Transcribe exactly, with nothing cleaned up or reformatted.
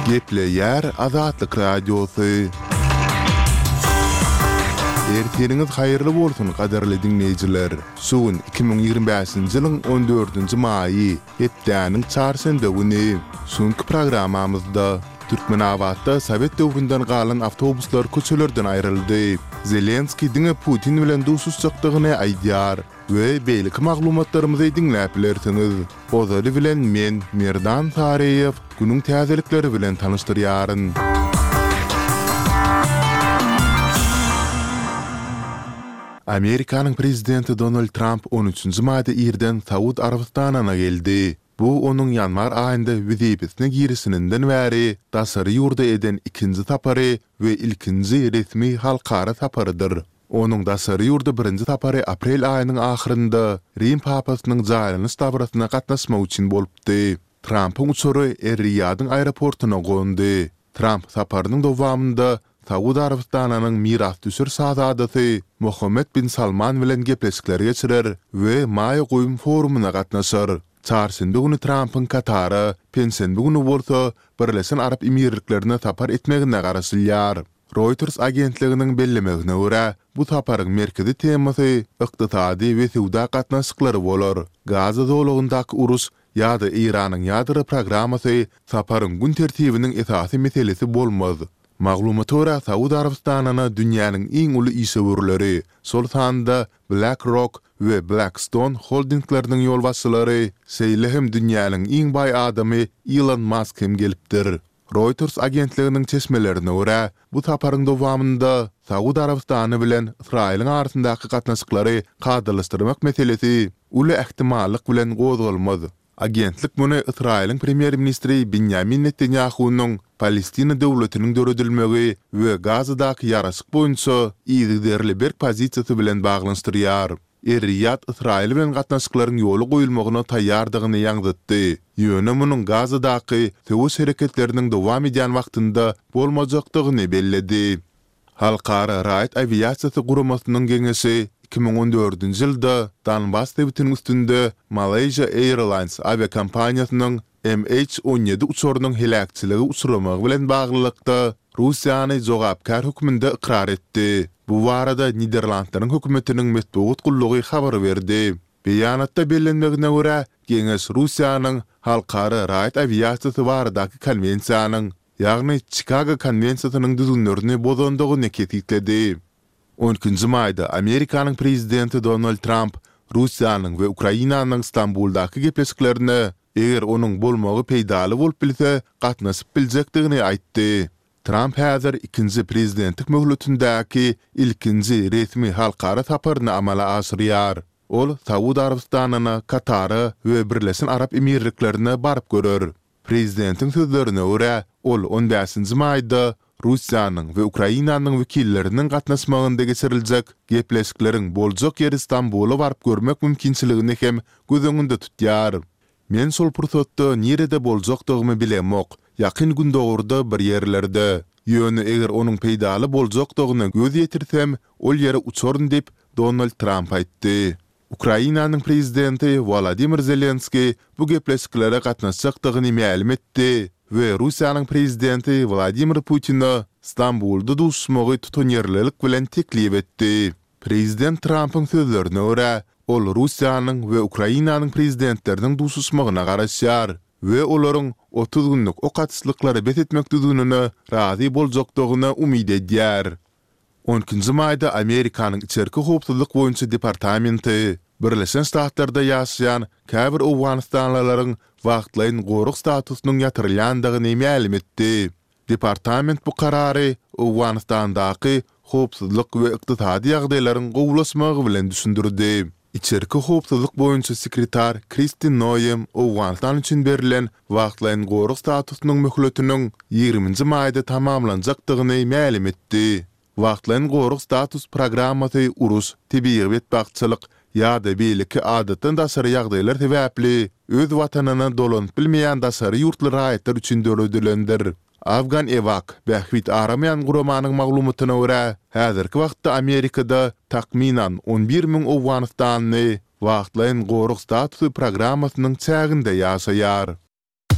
Gepleyer Azatlyk Radiosu. Erteniňiz haýyrly bolsun, gaderli dinleýijiler. Sugun iki bin ýigirme beşinji ýylyň on dördünji maýy, hepdäniň çarşamba güni suňky programmamyzda Türkmenabadda Sowet döwründen galan awtobuslar köçelerden aýryldy. Zelenski diňe Putin bilen duşuşjakdygyny aýdýar we beýlik maglumatlarymyzy dinläp bilersiňiz. Ozary bilen men Merdan Tariýew günüň täzelikleri bilen tanışdyrýaryn. Amerikanyň prezidenti Donald Trump on üçünji maýda ýerden Saud Arabistanyna geldi. Bu onun yanvar ayında wizipetine girişininden bäri dasary ýurda eden ikinji tapary we ilkinji resmi halkara taparydyr. Onun dasary ýurda birinji tapary aprel aýynyň ahyrynda Rim papasynyň jaýlanyş dabrasyna gatnaşmak üçin bolupdy. Trump'ın uçury Er-Riyadyň aeroportuna goňdy. Trump taparynyň dowamında Saud Arabistanynyň miras düşür şahzadasy Mohammed bin Salman bilen gepleşikler geçirer we maý goýum forumuna gatnaşar. Çarşamba günü Trump'ın Katara, pensenbe günü bolsa Birleşen Arap Emirliklerine tapar etmegine garaşylýar. Reuters agentliginiň bellemegine görä, bu taparyň merkezi temasy ykdysady we sowda gatnaşyklary bolar. Gaza dowlagyndaky urus ýa-da Iranyň ýadry programmasy taparyň gün tertibiniň esasy meselesi bolmaz. Maglumata görä Saud Arabistanyna dünýäniň iň uly işgörleri, sol sanda BlackRock we Blackstone holdinglarynyň ýolbaşçylary, şeýle hem dünýäniň iň baý adamy Elon Musk hem gelipdir. Reuters agentliginiň çeşmelerine görä, bu taparyň dowamında Saud Arabistany bilen Israýlyň arasyndaky gatnaşyklary gadalystyrmak meselesi uly ähtimallyk bilen gozgalmaz. Agentlik bunu Israýlyň premier ministri Benjamin Netanyahu'nyň Palestina döwletiniň döredilmegi we Gazadaky ýaraşyk boýunça ýygderli bir pozisiýasy bilen baglanşdyrýar. Er-Riyad Israýl bilen gatnaşyklaryň ýoly goýulmagyna taýýardygyny ýaňdatdy. Ýöne munyň Gazadaky töwüş hereketleriniň dowam edýän wagtynda bolmajakdygyny belledi. Halkara raýat aviasiýasy guramasynyň geňeşi iki bin on dördünji ýylda Donbass dewletiniň üstünde Malaysia Airlines aviakompaniýasynyň M H on ýedi uçurynyň helakçyligi uçuramagy bilen baglylykda Russiýany jogapkar hökmünde ikrar etdi. Bu barada Niderlandlaryň hökümetiniň metbuat gullugy habar berdi. Beýanatda bellenmegine görä, Geňeş Russiýanyň halkara raýat aviasiýasy baradaky konwensiýanyň, ýagny Chicago konwensiýasynyň düzgünlerini bozandygyny tekitledi. on üçünji maýda Amerikanyň prezidenti Donald Trump Russiýanyň we Ukrainanyň Istanbuldaky gepleşiklerine eger onuň bolmagy peýdaly bolup bilse gatnaşyp biljekdigini aýtdy. Trump häzir ikinji prezidentlik möhletindäki ilkinji resmi halkara taparyny amala aşyrýar. Ol Saud Arabistanyna, Katara we Birleşen Arap Emirliklerine barıp görür. Prezidentiň sözlerine görä, ol on beşinji maýda Russiýanyň we Ukrainanyň wekilleriniň gatnaşmagynda geçiriljek gepleşikleriň boljak ýer Istanbuly barıp görmek mümkinçiligini hem göz öňünde tutýar. Men sol pursatda nerede boljakdygymy bilemok. Ýakyn gün dogurda bir ýerlerde. Ýöne eger onuň peýdaly boljakdygyna göz ýetirsem, ol ýere uçaryn dep Donald Trump aýtdy. Ukrainanyň prezidenti Volodymyr Zelenski bu gepleşiklere gatnaşjakdygyny ma'lum etdi we Russiýanyň prezidenti Vladimir Putin'a Istanbulda duşmagy tutan ýerlelik bilen teklip etdi. Prezident Trump'ın sözlerine görä, ol Russiýanyň we Ukrainanyň prezidentleriniň duşuşmagyna garaşýar we olaryň otuz günlük o gatnaşyklary bet etmek düzgününe razy boljakdygyna umyd edýär. on üçünji maýda Amerikanyň içerki howpsuzlyk boýunça departamenti Birleşen Ştatlarda ýaşaýan käbir Awganistanlylaryň wagtlaryň goruk statusynyň ýatyrylýandygyny ma'lum etdi. Departament bu karary Awganistandaky howpsuzlyk we ykdysady ýagdaýlaryň gowulaşmagy bilen düşündirdi. İçerki howpsuzlyk boýunça sekretar Kristin Noem Awganistan üçin berilen wagtlaryň goruk statusynyň möhletiniň ýygrüminji maýda tamamlanjakdygyny ma'lum etdi. Wagtlaryň goruk status programmasy urus, tebii betbagçylyk ýa-da beýleki adatdan daşary ýagdaýlar sebäpli öz watanyna dolanyp bilmeýän daşary ýurtly raýatlar üçin döredilendir. Afgan Evak bähwit aramayan guramanyň maglumatyna görä, häzirki wagtda Amerikada takminan on bir min Awganistanly wagtlaryň goruk statusy programmasynyň çäginde ýaşaýar.